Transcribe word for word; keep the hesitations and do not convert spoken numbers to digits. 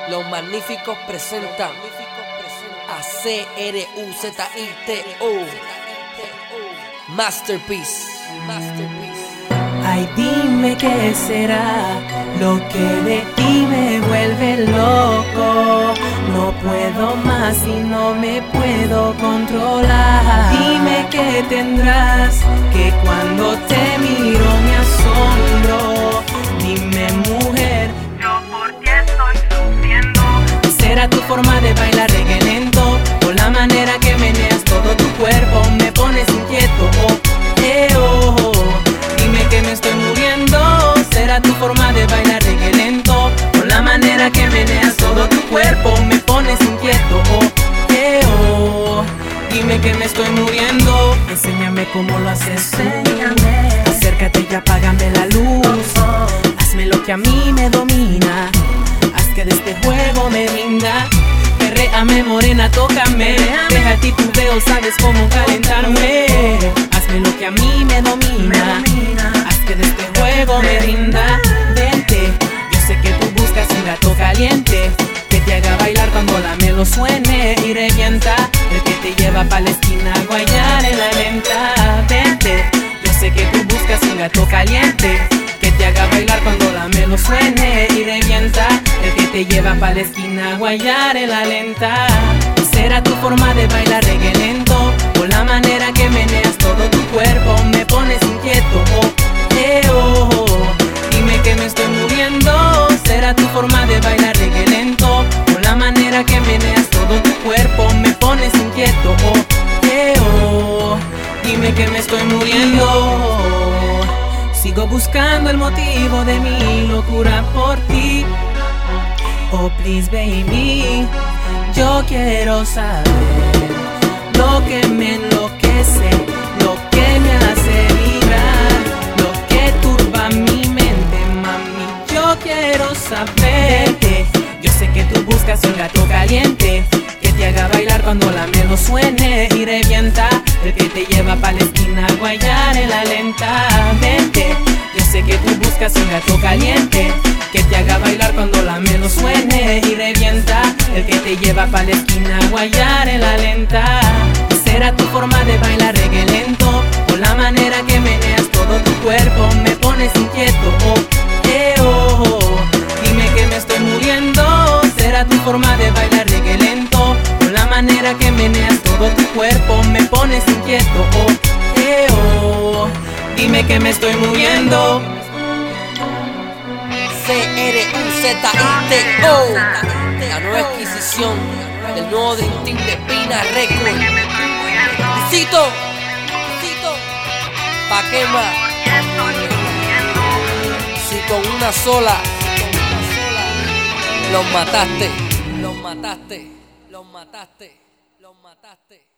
Los Magníficos presentan a C R U Z I T O Masterpiece. Ay, dime qué será lo que de ti me vuelve loco. No puedo más y no me puedo controlar. Dime qué tendrás, que cuando te miro me asombro. Dime, mujer, yo por ti estoy sufriendo. ¿será tu forma de bailar reggae lento? O la manera que meneas todo tu cuerpo me pones inquieto? Oh, eh, oh, oh. Dime que me estoy muriendo. ¿Será tu forma de bailar reggae lento? O la manera que meneas todo tu cuerpo me pones inquieto? Oh, eh, oh. Dime que me estoy muriendo. Enséñame cómo lo haces. Enséñame. Acércate y apágame la luz. Hazme lo que a mí me domina. Haz que de este juego me rinda. Perréame, morena, tócame. Deja a ti tu dedo, sabes cómo calentarme. Hazme lo que a mí me domina. Haz que de este juego me rinda. Vente, yo sé que tú buscas un gato caliente que te haga bailar cuando la melo suene y revienta. El que te lleva pa' la esquina a guayar en la lenta. Vente, yo sé que tú buscas un gato caliente que te haga bailar cuando la melo suene y revienta. El que te lleva pa' la esquina a guayar en la lenta. ¿Será tu forma de bailar reggae lento? O la manera que meneas todo tu cuerpo me pones inquieto? Oh, eh, oh, oh. Dime que me estoy muriendo. ¿Será tu forma de bailar reggae lento? O la manera que meneas todo tu cuerpo me pones inquieto? Oh, eh, oh. Dime que me estoy muriendo. Sigo buscando el motivo de mi locura por ti. Oh, please, baby, yo quiero saber lo que me enloquece, lo que me hace vibrar, lo que turba mi mente, mami. Yo quiero saber. Yo sé que tú buscas un gato caliente que te haga bailar cuando la melo suene y revienta. El que te lleva pa' la esquina a guayar en la lenta. Vente, yo sé que tú buscas un gato caliente que te haga bailar cuando la melo suene y revienta. El que te lleva pa' la esquina a guayar en la lenta. ¿Será tu forma de bailar reggae lento? O la manera que meneas todo tu cuerpo me pones inquieto? Oh, eh, oh, oh. Dime que me estoy muriendo. ¿Será tu forma de bailar reggae lento? O la manera que meneas todo tu cuerpo me pones inquieto? Oh, eh, oh. Dime que me estoy muriendo. C R U Z I T O, la nueva adquisición del nuevo Dream de Pina Record. Visito, visito, pa' qué más. Si con una sola los mataste, los mataste, los mataste, los mataste.